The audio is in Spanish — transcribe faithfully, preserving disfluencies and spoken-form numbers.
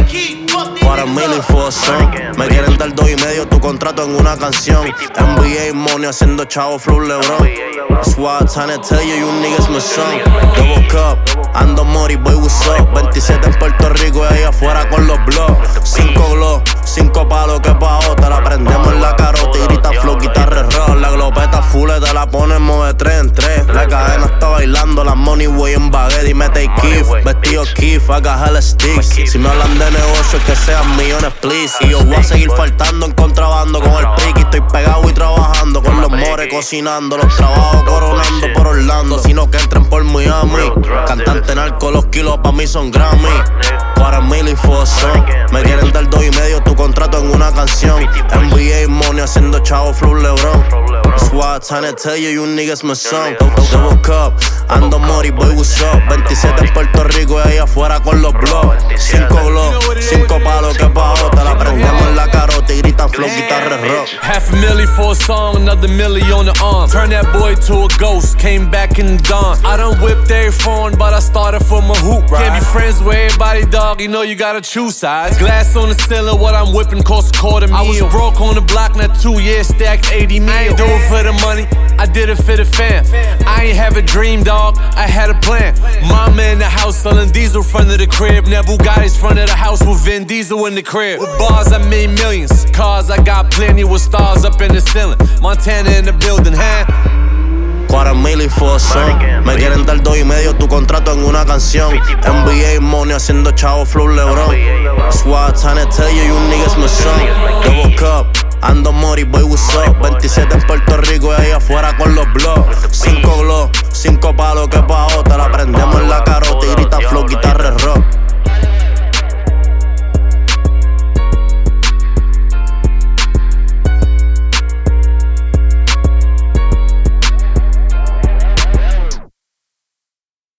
Para mil y Foson. Me quieren dar dos y medio tu contrato en una canción. N B A money haciendo chavo flow LeBron. That's why I'm trying to tell you, you niggas my son. Double cup, ando mori, boy, what's up? veintisiete en Puerto Rico y ahí afuera con los blogs. Cinco glow, cinco palos que pa' otra. La prendemos en la carota y grita flow, guitarra rock. La glopeta full te la ponemos de tres en tres. La cadena está bailando, la money way en baguette y me take kiff. Vestido Keith, haga hella sticks. Si me hablan de negocios que sean millones, please. Y yo voy a seguir faltando en contrabando con el piqui. Estoy pegado y trabajando con los mores cocinando. Los trabajos coronando por Orlando, sino que entren por Miami. Cantante narco, los kilos pa' mí son Grammy. Para mil y Foson. Me quieren dar dos y medio tu contrato en una canción. N B A money haciendo chavo flow LeBron. That's why I'm trying to tell you, you niggas my son. Double cup, ando mori, boy, what's up? veintisiete en Puerto Rico y ahí afuera con los blogs. Cinco glow, cinco palos que pa' otra. La prendemos en la carota y gritan flow, guitarra rock. Half a milli for a song, another milli on the arm. Turn that boy to a ghost, came back in the dawn. I done whipped every phone, but I started from a hoop ride. Can't be friends with everybody, dog, you know you gotta choose sides. Glass on the ceiling, what I'm whipping cost a quarter meal. I was broke on the block, now two years stacked eighty mil. I ain't do it for the money, I did it for the fam. I ain't have a dream, dog, I had a plan. Mama in the house selling diesel front of the crib. Now Bugatti's front of the house with Vin Diesel in the crib. With bars I made millions, cars I got plenty with stars up in the ceiling. Montana in the building, huh? Para mil y Foson. Me quieren dar dos y medio tu contrato en una canción. N B A money haciendo chavo flow LeBron. That's why I'm trying to tell you, you niggas my son. Double cup, ando mori, boy, what's up? veintisiete en Puerto Rico y ahí afuera con los blogs. Cinco glow, cinco palos que pa' otra. La prendemos en la carota y grita flow, guitarra rock.